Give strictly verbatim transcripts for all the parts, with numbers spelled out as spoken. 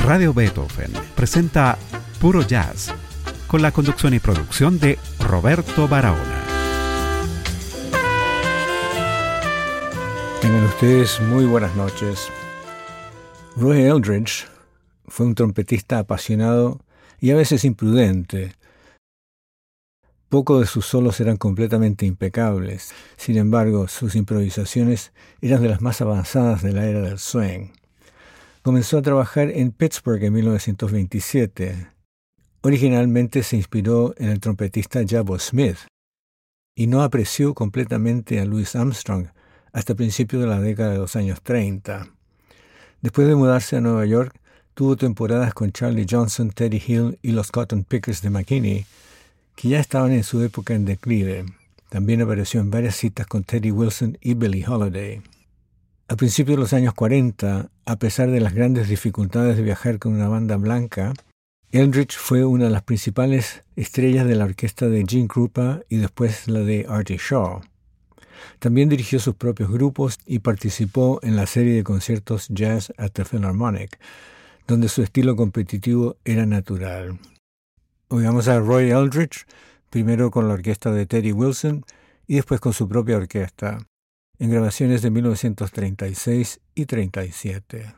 Radio Beethoven presenta Puro Jazz, con la conducción y producción de Roberto Barahona. Tengan ustedes muy buenas noches. Roy Eldridge fue un trompetista apasionado y a veces imprudente. Pocos de sus solos eran completamente impecables. Sin embargo, sus improvisaciones eran de las más avanzadas de la era del swing. Comenzó a trabajar en Pittsburgh en mil novecientos veintisiete. Originalmente se inspiró en el trompetista Jabo Smith y no apreció completamente a Louis Armstrong hasta principios de la década de los años treinta. Después de mudarse a Nueva York, tuvo temporadas con Charlie Johnson, Teddy Hill y los Cotton Pickers de McKinney, que ya estaban en su época en declive. También apareció en varias citas con Teddy Wilson y Billie Holiday. A principios de los años cuarenta, a pesar de las grandes dificultades de viajar con una banda blanca, Eldridge fue una de las principales estrellas de la orquesta de Gene Krupa y después la de Artie Shaw. También dirigió sus propios grupos y participó en la serie de conciertos Jazz at the Philharmonic, donde su estilo competitivo era natural. Oigamos a Roy Eldridge, primero con la orquesta de Teddy Wilson y después con su propia orquesta, en grabaciones de mil novecientos treinta y seis y treinta y siete.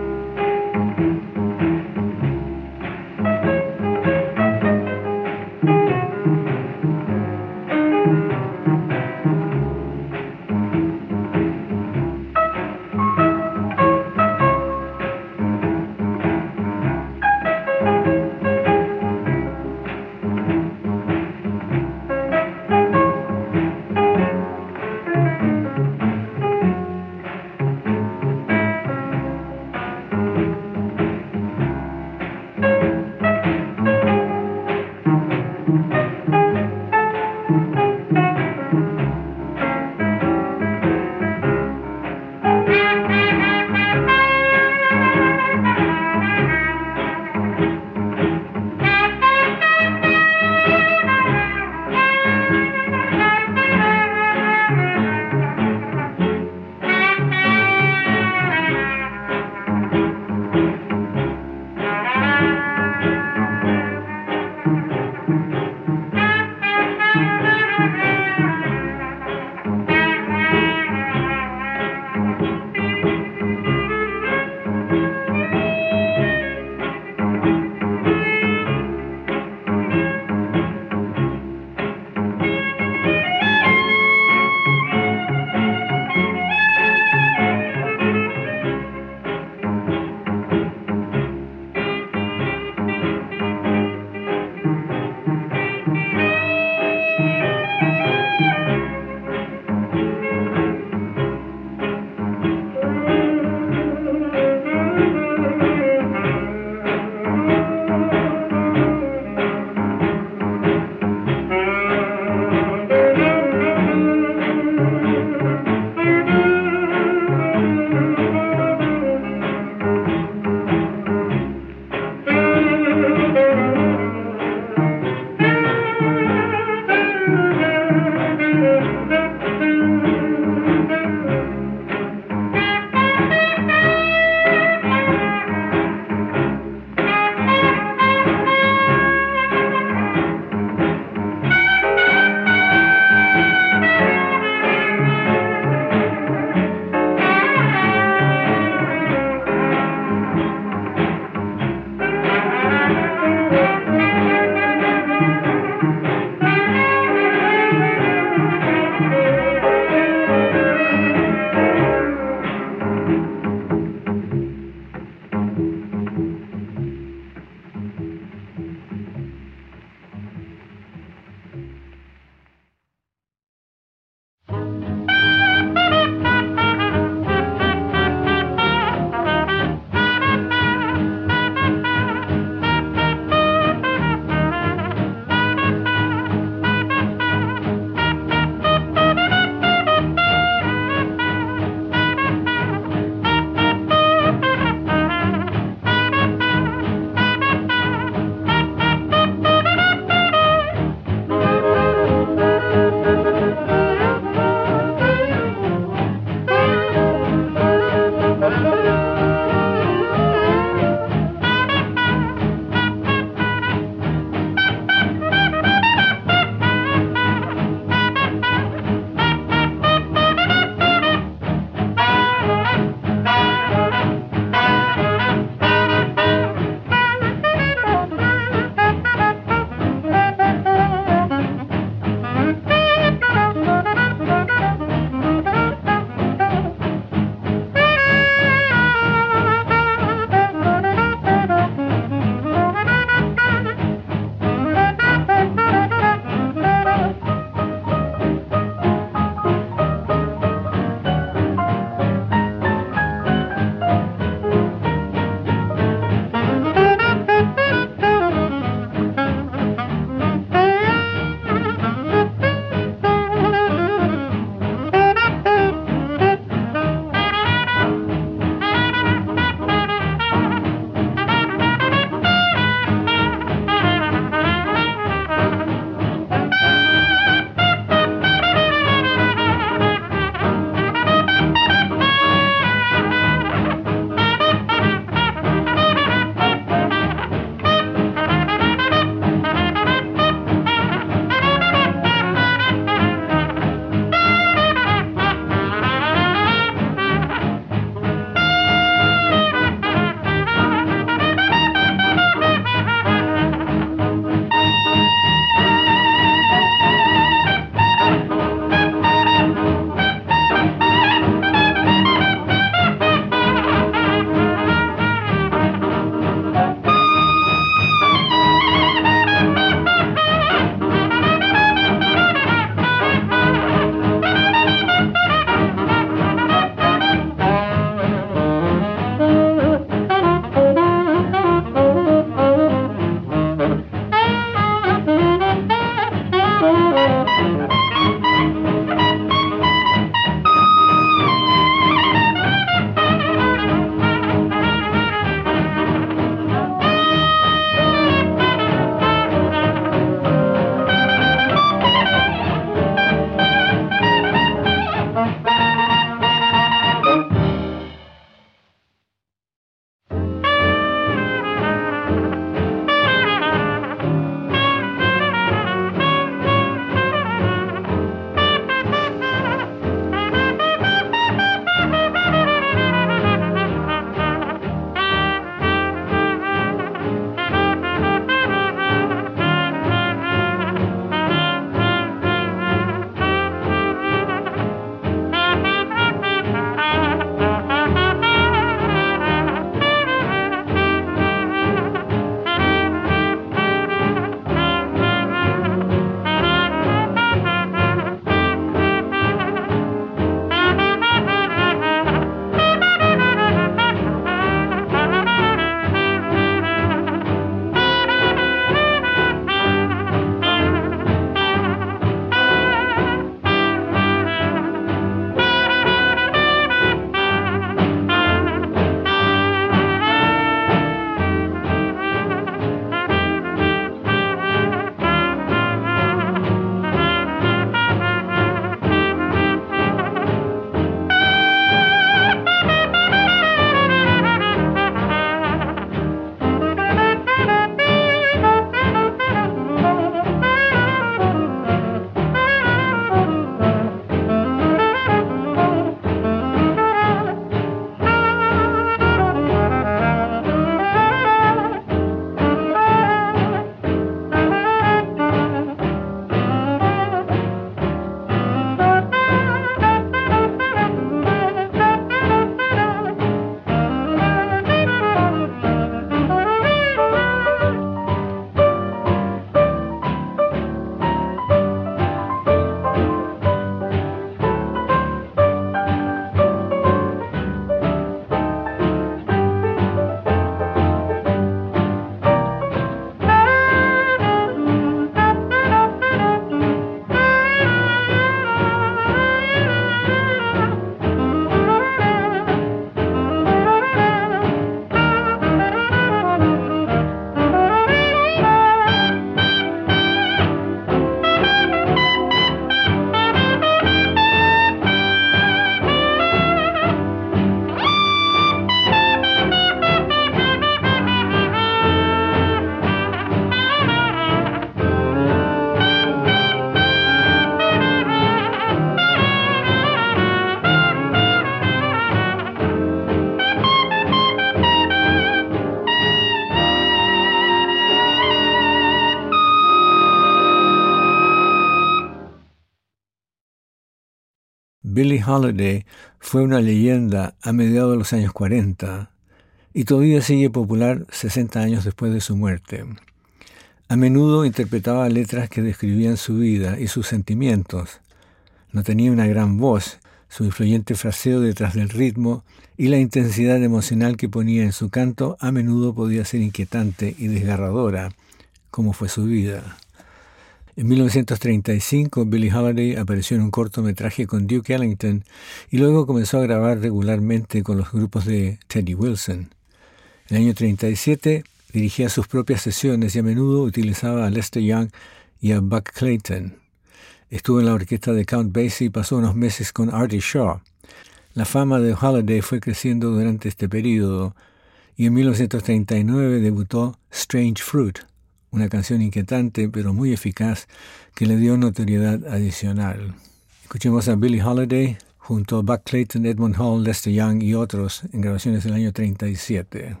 Billie Holiday fue una leyenda a mediados de los años cuarenta y todavía sigue popular sesenta años después de su muerte. A menudo interpretaba letras que describían su vida y sus sentimientos. No tenía una gran voz, su influyente fraseo detrás del ritmo y la intensidad emocional que ponía en su canto a menudo podía ser inquietante y desgarradora, como fue su vida. En mil novecientos treinta y cinco, Billie Holiday apareció en un cortometraje con Duke Ellington y luego comenzó a grabar regularmente con los grupos de Teddy Wilson. En el año treinta y siete dirigía sus propias sesiones y a menudo utilizaba a Lester Young y a Buck Clayton. Estuvo en la orquesta de Count Basie y pasó unos meses con Artie Shaw. La fama de Holiday fue creciendo durante este periodo y en mil novecientos treinta y nueve debutó Strange Fruit, una canción inquietante pero muy eficaz que le dio notoriedad adicional. Escuchemos a Billie Holiday junto a Buck Clayton, Edmund Hall, Lester Young y otros en grabaciones del año treinta y siete.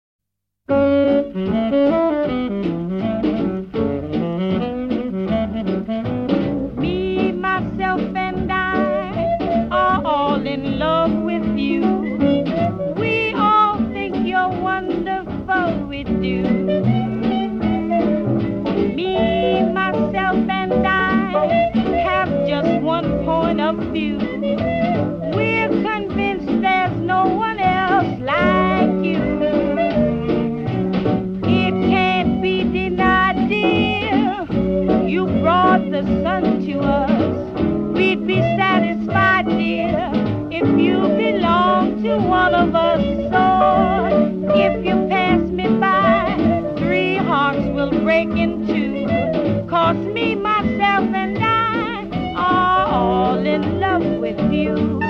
Me, myself, and I are all in love with you. We all think you're wonderful, we do. Me, myself, and I have just one point of view. We're convinced there's no one else like you. It can't be denied, dear, you brought the sun to us. We'd be satisfied, dear, if you belonged to one of us. So if you pass me by, three hearts will break in two. 'Cause me, myself, and I are all in love with you.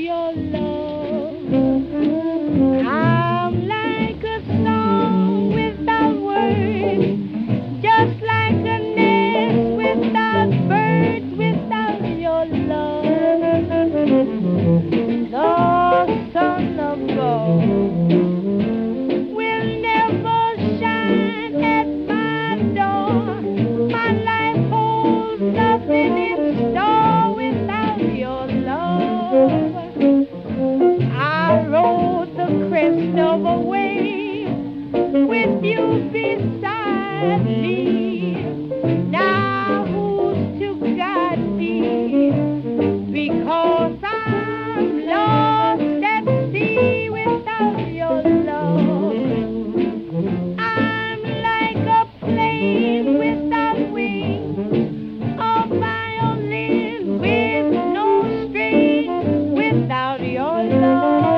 your love. I'm like a song without words, just like a nest without birds, without your love. The sun of God will never shine at my door. My life holds nothing in store without your love. I rode the crest of a wave with you beside me. Now who's to guide me? Because I'm lost at sea without your love. I'm like a plane without wings, a violin with no strings without your love.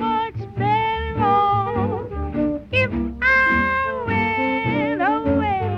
Away.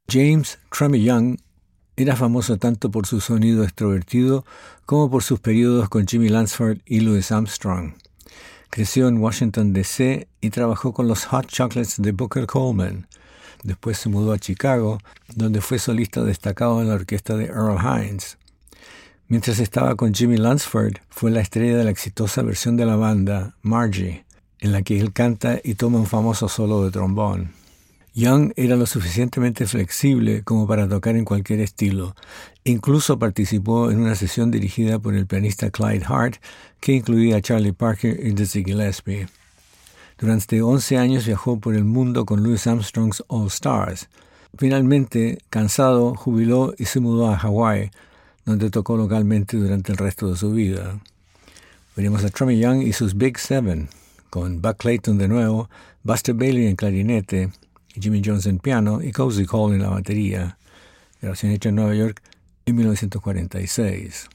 James Trummy Young era famoso tanto por su sonido extrovertido como por sus periodos con Jimmy Lansford y Louis Armstrong. Creció en Washington, D C y trabajó con los Hot Chocolates de Booker Coleman. Después se mudó a Chicago, donde fue solista destacado en la orquesta de Earl Hines. Mientras estaba con Jimmy Lansford, fue la estrella de la exitosa versión de la banda, Margie, en la que él canta y toma un famoso solo de trombón. Young era lo suficientemente flexible como para tocar en cualquier estilo. Incluso participó en una sesión dirigida por el pianista Clyde Hart, que incluía a Charlie Parker y Dizzy Gillespie. Durante once años viajó por el mundo con Louis Armstrong's All Stars. Finalmente, cansado, jubiló y se mudó a Hawái, donde tocó localmente durante el resto de su vida. Veremos a Trummy Young y sus Big Seven, con Buck Clayton de nuevo, Buster Bailey en clarinete, Jimmy Jones en piano y Cozy Cole en la batería. Grabación hecha en Nueva York en mil novecientos cuarenta y seis.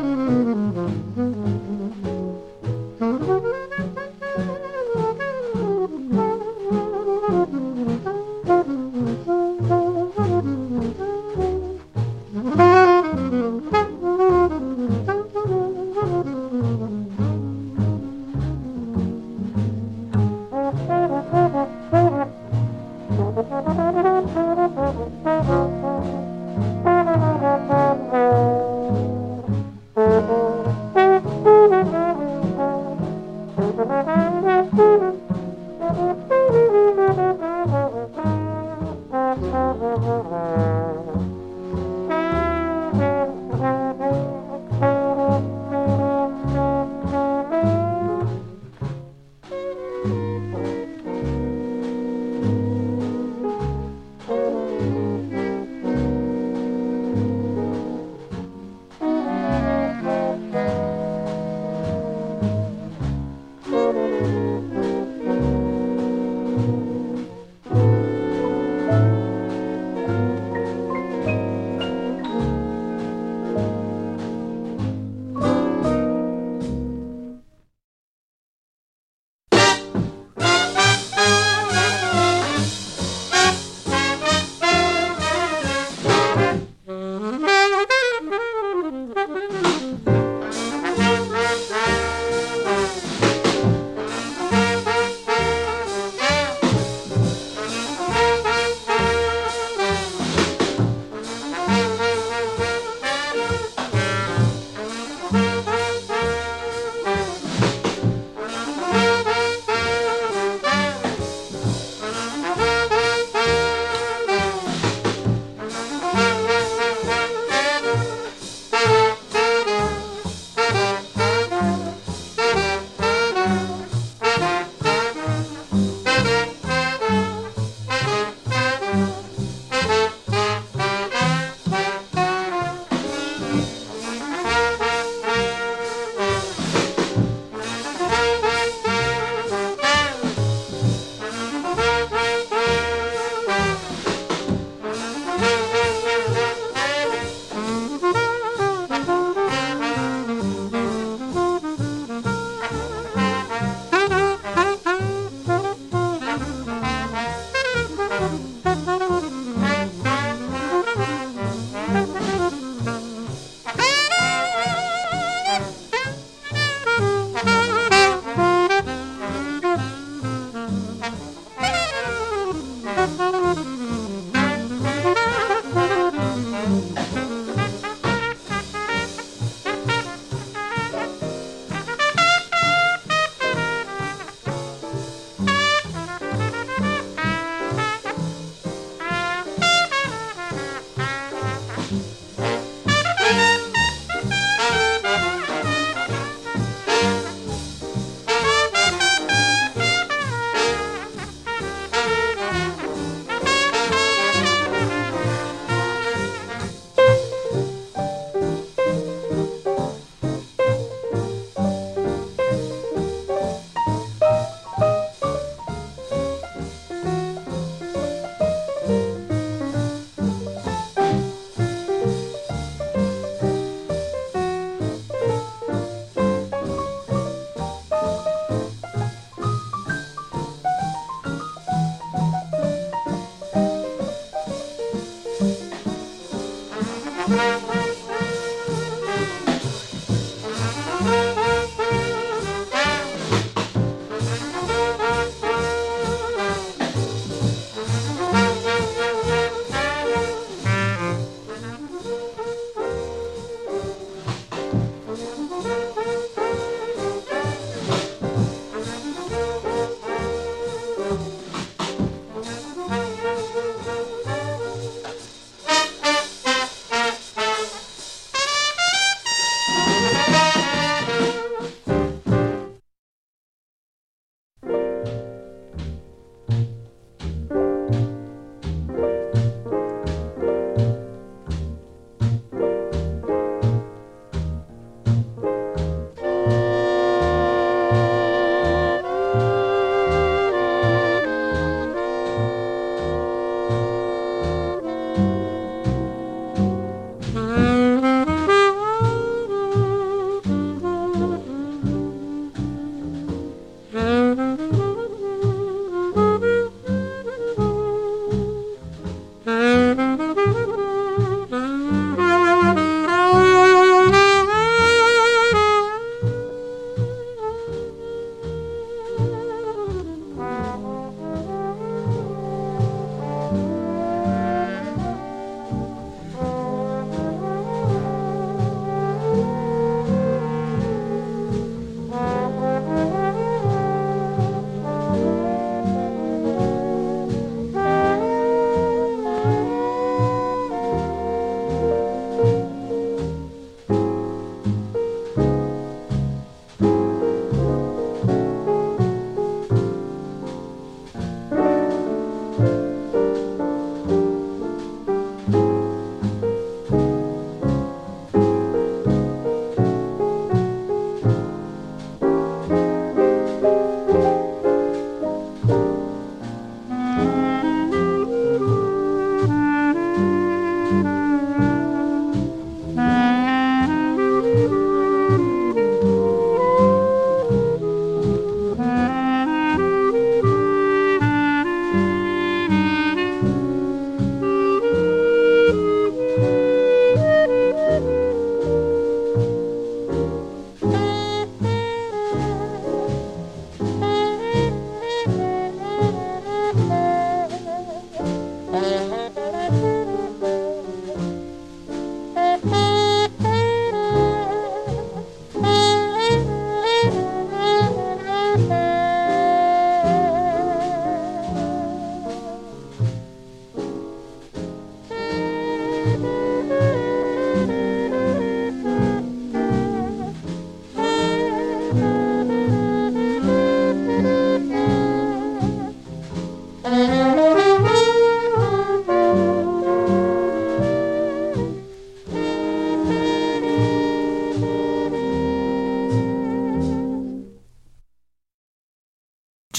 Thank you.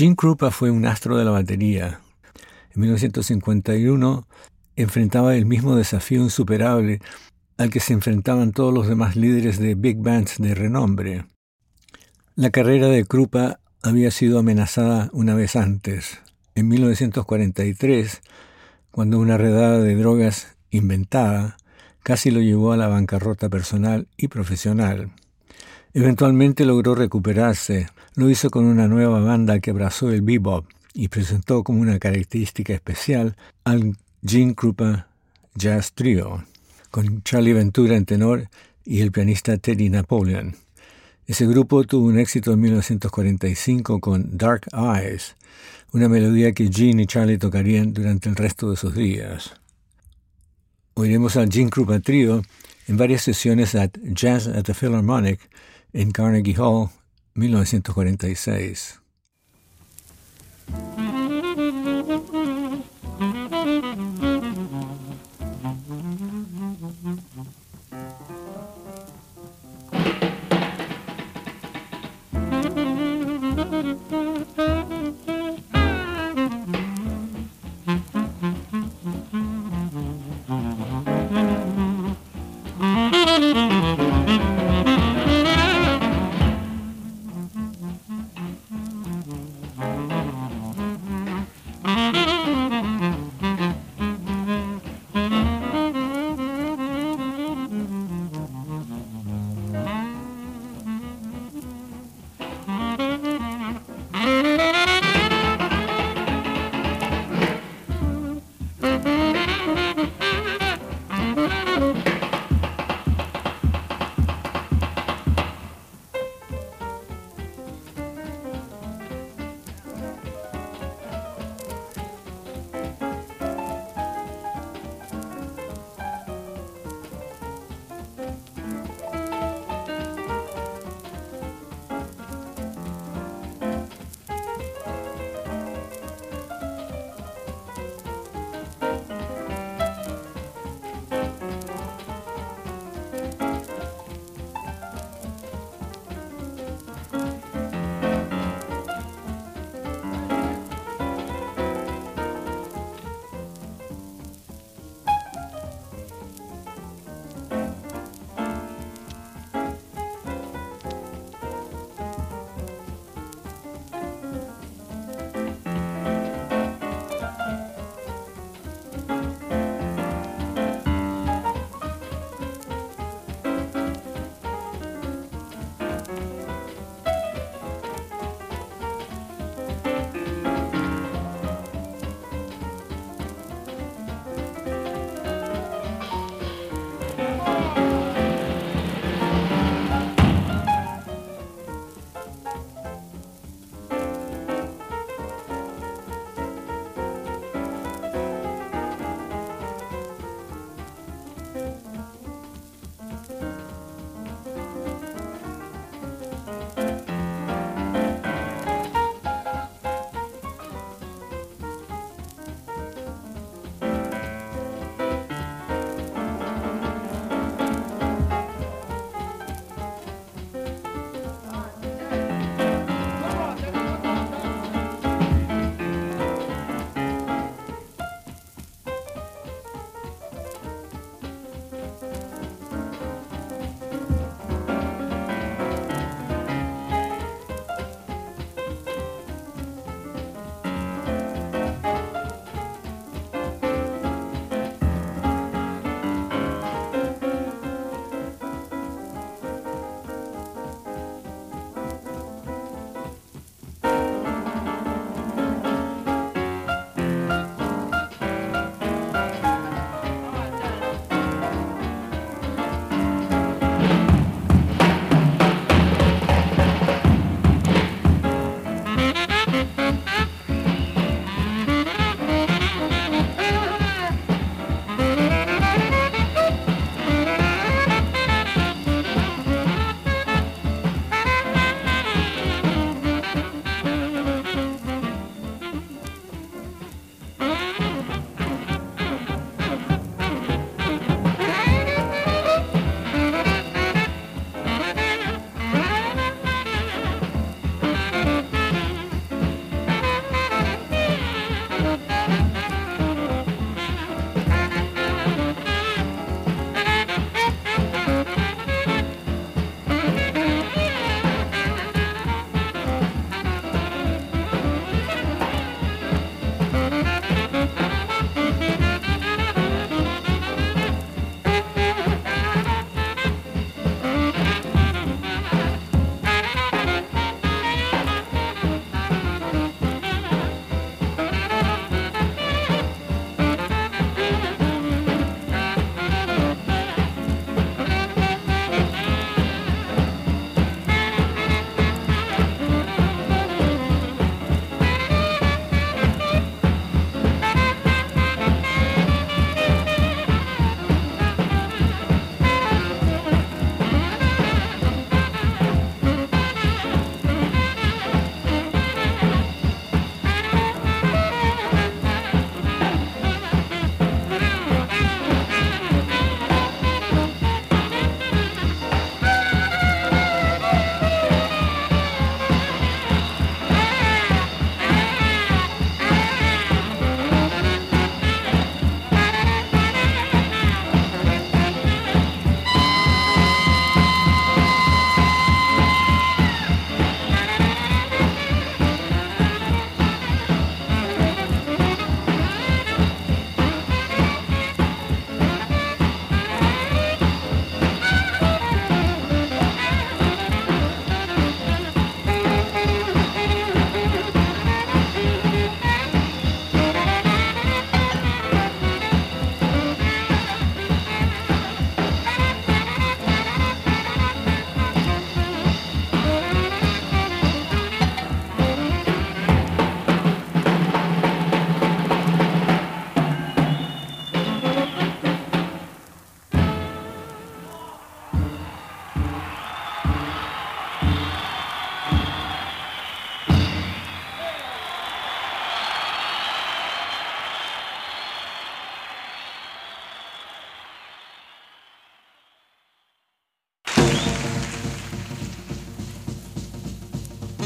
Gene Krupa fue un astro de la batería. En mil novecientos cincuenta y uno enfrentaba el mismo desafío insuperable al que se enfrentaban todos los demás líderes de big bands de renombre. La carrera de Krupa había sido amenazada una vez antes, en mil novecientos cuarenta y tres, cuando una redada de drogas inventada casi lo llevó a la bancarrota personal y profesional. Eventualmente logró recuperarse. Lo hizo con una nueva banda que abrazó el bebop y presentó como una característica especial al Gene Krupa Jazz Trio, con Charlie Ventura en tenor y el pianista Teddy Napoleon. Ese grupo tuvo un éxito en mil novecientos cuarenta y cinco con Dark Eyes, una melodía que Gene y Charlie tocarían durante el resto de sus días. Oiremos al Gene Krupa Trio en varias sesiones at Jazz at the Philharmonic en Carnegie Hall, mil novecientos cuarenta y seis.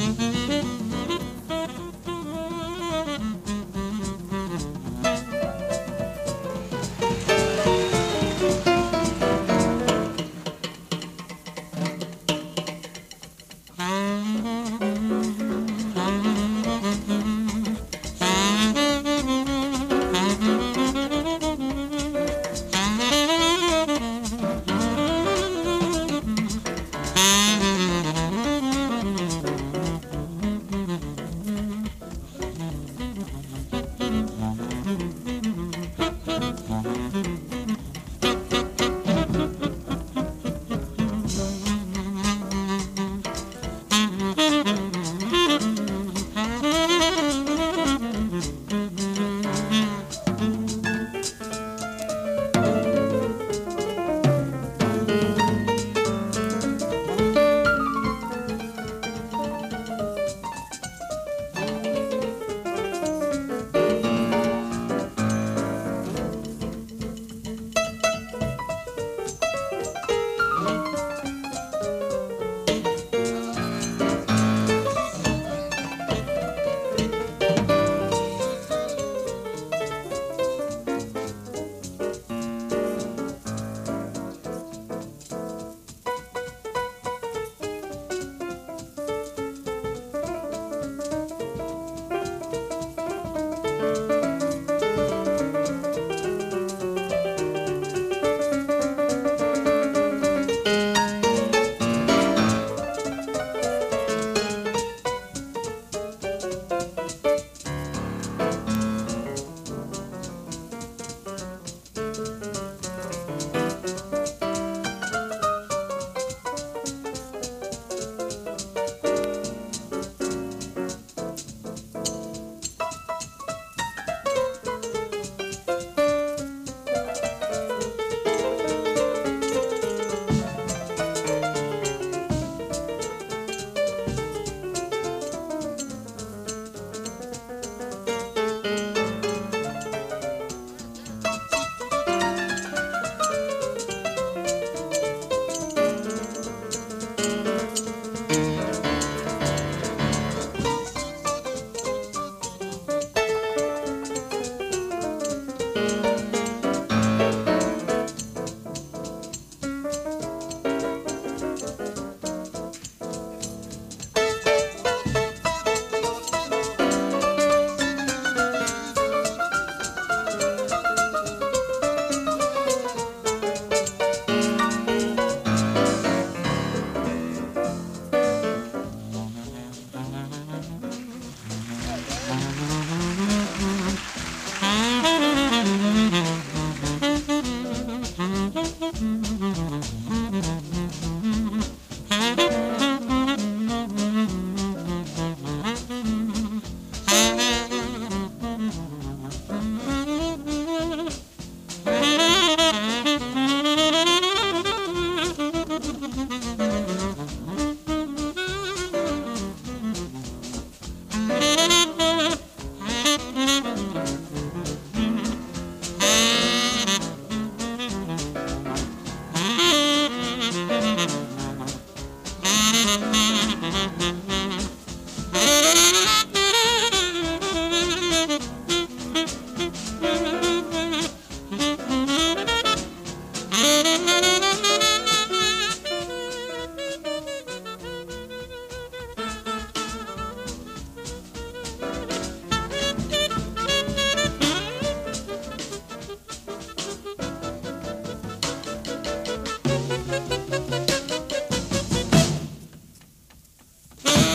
Thank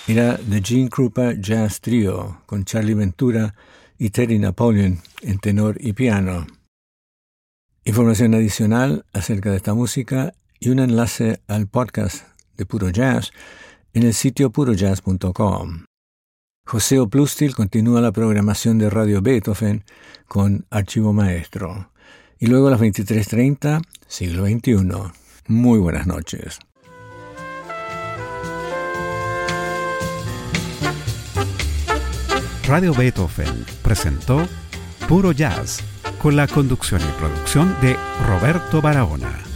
era The Gene Krupa Jazz Trio, con Charlie Ventura y Terry Napoleon en tenor y piano. Información adicional acerca de esta música y un enlace al podcast de Puro Jazz en el sitio puro jazz punto com. José Oplustil continúa la programación de Radio Beethoven con Archivo Maestro. Y luego a las veintitrés treinta, siglo veintiuno. Muy buenas noches. Radio Beethoven presentó Puro Jazz con la conducción y producción de Roberto Barahona.